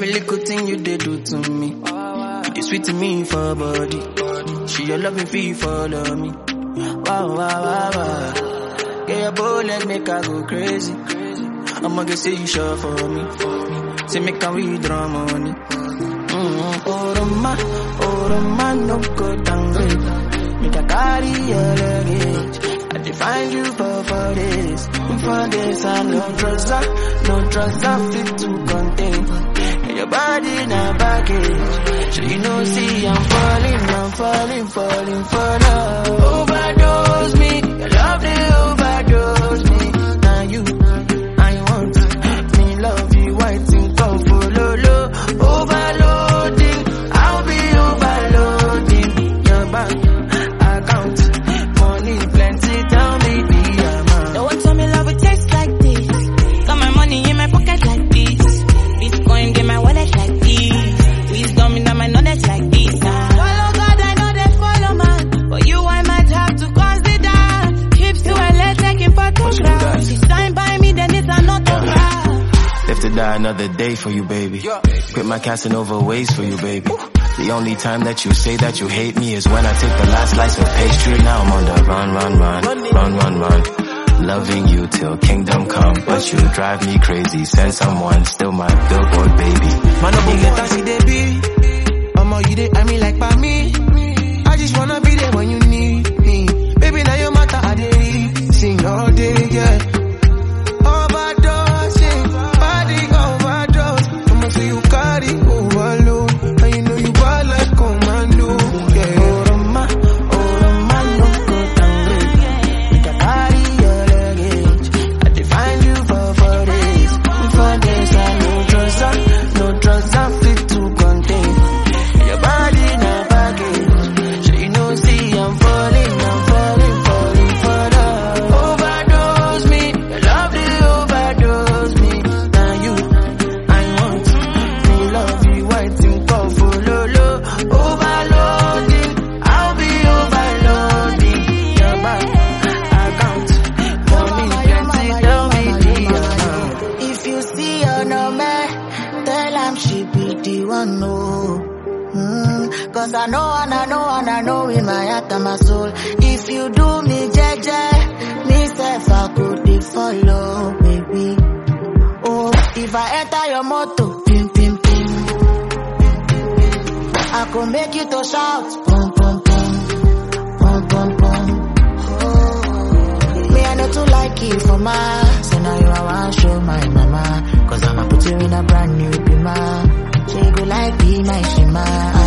Every little thing you did do to me. You did sweet to me for body. She your loving fee follow me. Wow, wow, wow, wow. Get your bullet, make her go crazy. I'ma get say you sure for me. Say make her withdraw money. Oh, Roma, no go downgrade. Make her carry your luggage. I define you for this. For this, I no trust, I fit to contain. And your body now baggage. So you know, see, I'm falling for love. Overdose me, your love they overdose me. Now you, I want me love you, white and come for low. Overloading, I'll be overloading. Your bank account, money plenty, tell me the amount. Don't tell me love would taste like this. Got my money in my pocket like this. Bitcoin in my wallet like this. Wisdom in my knowledge like this. Follow God, I know they follow man. But you, I might have to consider. Trips to LA taking photographs. She signed by me, then it's an autograph. Live to die another day for you, baby. Quit my Casanova ways for you, baby. The only time that you say that you hate me is when I take the last slice of pastry. Now I'm on the run. Loving you till kingdom come, but you drive me crazy. Send someone, still my billboard baby. Man, no get that see they be. You dey I mean like by me. I just wanna be there when you need me. Baby, now your matter I dey sing all day, yeah. Overdosing, body overdose. I'ma say you carry overload, and you know you bad like commando, yeah. Oh, Roma, no go downgrade. Make a carry your luggage. I define you for this. For this, I no trust, I fit to contain. Your body now baggage. So you know, see, I'm falling for love. Overdose me, your love they overdose me. Now you, I want me love you, white and come for low. Overloading, I'll be overloading. Your bank account, money plenty, tell me the amount. If you see her no man, tell him she be the one, no. Cause I know in my heart and my soul. If you do me jeje, me self I could be follow, baby. Oh, if I enter your motor, pim. I could make you to shout, pum. Me I know to like you for my, so now you I want show my mama. Cause I'ma put you in a brand new bima. She go like be my shima.